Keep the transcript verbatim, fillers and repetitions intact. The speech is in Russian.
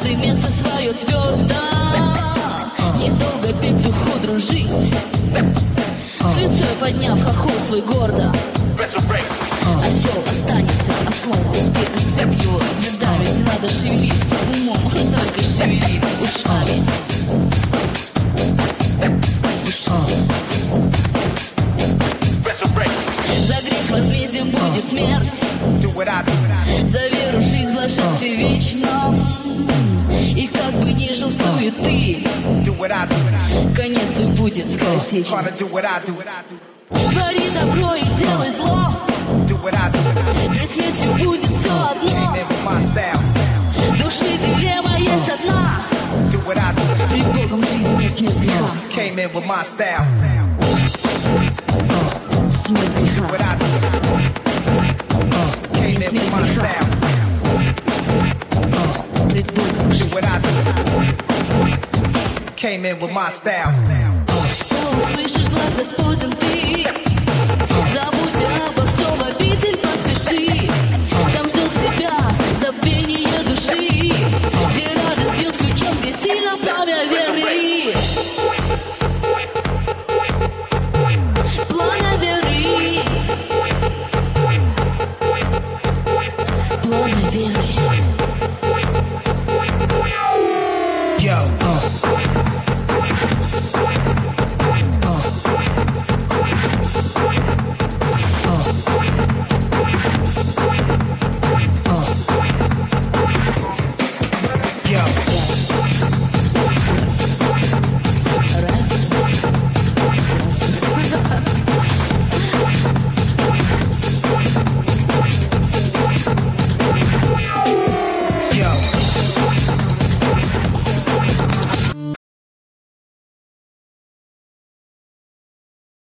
каждый место свое твердо. Недолго пить духу дружить, с лицой подняв хохол свой гордо. Осел останется ослом, хоть ты ослеп его. Звезда, ведь надо шевелить умом, только шевелить ушами. Ушами. За грех возмездием будет смерть, за веру жизнь блаженстве вечном. И как бы ни жил суеты, конец твой будет скоротечен. Твори добро и делай зло, перед смертью будет все одно. Души дилемма есть одна, пред Богом жизнь нет смерть греха. Смерть греха. Не смерть греха. Пред Богом жизнь. Came in with my style. Услышишь глаз Господен ты, забудь обо всем, в обитель поспеши. Там ждет тебя забвение души, где радость бьет ключом, где сильно пламя веры. Пламя веры. Пламя веры.